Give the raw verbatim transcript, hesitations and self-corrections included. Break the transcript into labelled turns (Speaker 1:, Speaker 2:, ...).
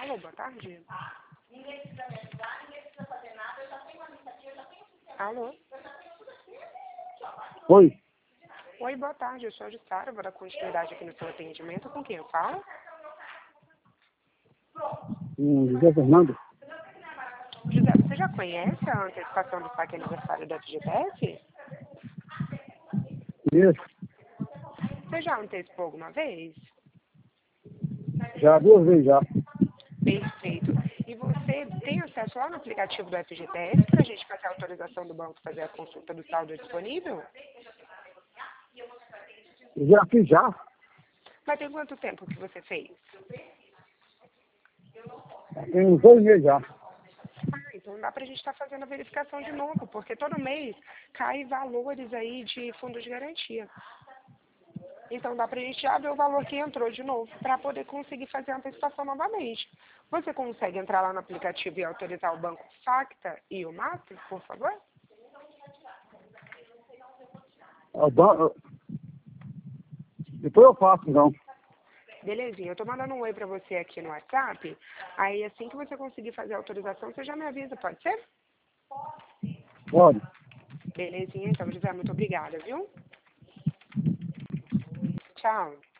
Speaker 1: Alô, boa tarde. Alô?
Speaker 2: Oi,
Speaker 1: Oi, boa tarde. Eu sou a Jussara, vou dar continuidade aqui no seu atendimento. Com quem eu falo?
Speaker 2: o José Fernando.
Speaker 1: José, você já conhece a antecipação do saque aniversário da F G T S?
Speaker 2: Isso,
Speaker 1: Você já antecipou alguma vez?
Speaker 2: já duas vezes já.
Speaker 1: Perfeito. E você tem acesso lá no aplicativo do F G T S para a gente fazer a autorização do banco fazer a consulta do saldo disponível?
Speaker 2: Eu já fiz já.
Speaker 1: Mas tem quanto tempo que você fez?
Speaker 2: Tem uns dois meses já.
Speaker 1: Ah, então dá para a gente estar fazendo a verificação de novo, porque todo mês cai valores aí de fundos de garantia. Então dá para a gente já ver o valor que entrou de novo, para poder conseguir fazer a antecipação novamente. Você consegue entrar lá no aplicativo e autorizar o banco Facta e o Master, por favor?
Speaker 2: O ban- Depois eu faço, então.
Speaker 1: Belezinha, eu tô mandando um oi para você aqui no WhatsApp, aí assim que você conseguir fazer a autorização, você já me avisa, pode ser?
Speaker 2: Pode.
Speaker 1: Belezinha, então, José, muito obrigada, viu? Tchau.